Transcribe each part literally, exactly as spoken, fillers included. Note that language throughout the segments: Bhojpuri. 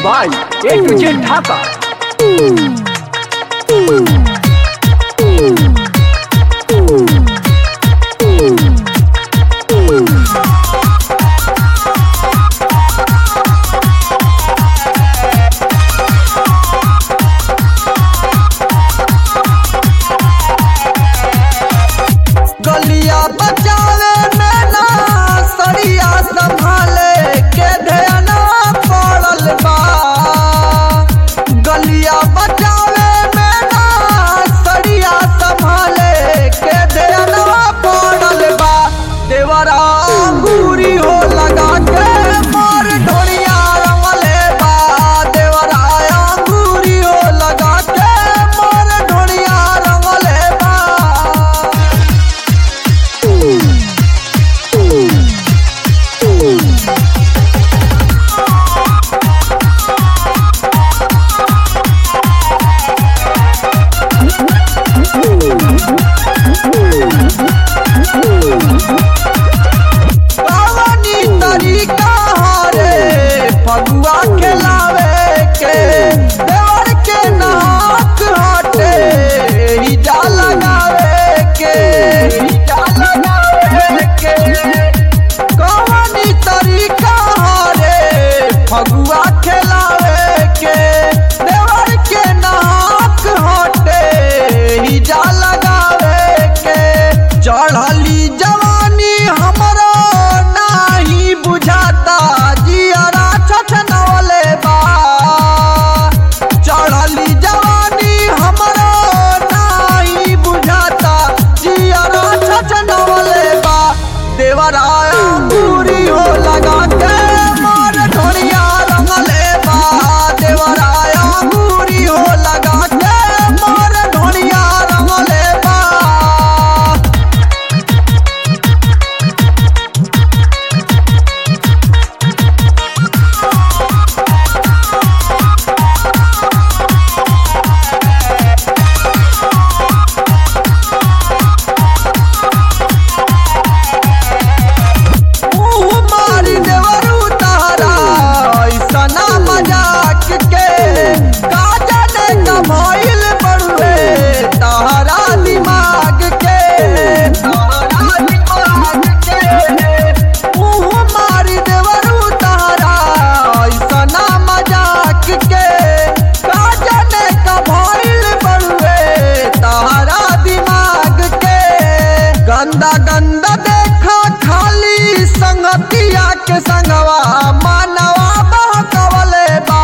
by A to Z Dhaka. गलिया बचावे में ना सरिया संभाले के ध्यान पड़ल बा। गलिया बचावे में ना सरिया संभाले के ध्यान पड़ल बा। देवरा अंगूरी हो लगा के मोर ढोलिया रंगले बा। देवरा अंगूरी हो लगा के मोर ढोलिया रंगले बा। कवनी तरीका हरे फगुआ खिलावे के देवर के नाक हटे हिजा लगावे के हिजा लगावे के। कवनी तरीका हरे फगुआ खिलावे के देवर के नाक हटे हिजा लगावे के। चढ़ली जवानी हमरो नाही बुझाता जियरा छछनवले बा। चढ़ली जवानी हमरो नाही बुझाता जियरा छछनवले बा। देवरा अंगूरी हो लगा के मोर ढोलिया रंगले बा। देवरा अंगूरी हो लगा के मोर ढोलिया रंगले बा। मुँह मारी देवरू तारा ऐसना मजाक के। काजने कमाइल बड़ुए तारा दिमाग के तारा दिमाग के। मुँह मारी देवरू तारा ऐसना मजाक के। काजने कमाइल बड़ुए तारा दिमाग के। गंदा गंदा देखा खाली संगतिया के संगवा मानवा बहकवले बा।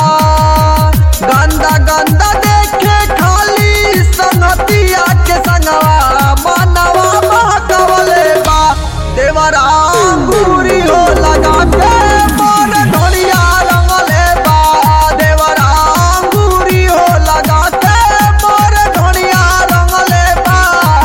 गंदा गंदा देखे खाली संगतिया के संगवा मानवा बहकवले बा। देवरा अंगूरी हो लगा के मोर ढोलिया रंगले बा। देवरा अंगूरी हो लगा के मोर ढोलिया रंगले बा।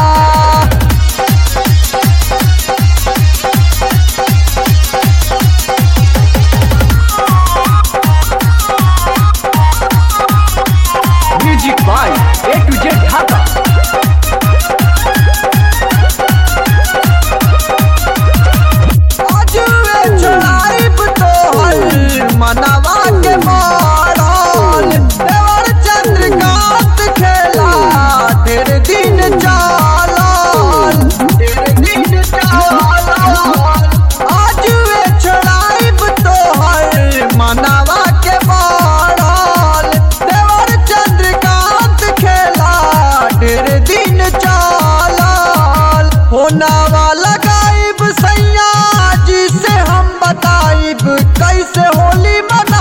Music by A to Z Dhaka. अजुए चढ़ाइब तोहर मनवा के मारल। देवर चंद्रकांत खेला ढेर दिन चालल ढेर दिन चालल। अजुए चढ़ाइब तोहर मनवा के मारल। देवर चंद्रकांत खेला ढेर दिन चालल। होना लगाइब सैया जी से हम बताइब कैसे होली मना।